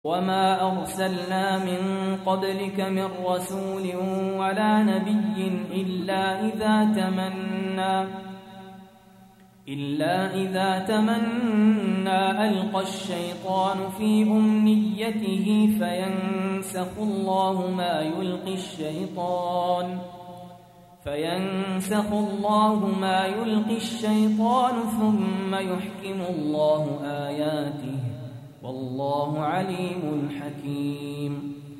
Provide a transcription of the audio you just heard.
وما أرسلنا من قبلك من رسول ولا نبي إلا إذا تمنى ألقى الشيطان في أمنيته فينسخ الله ما يلقي الشيطان ثم يحكم الله آياته والله عليم حكيم.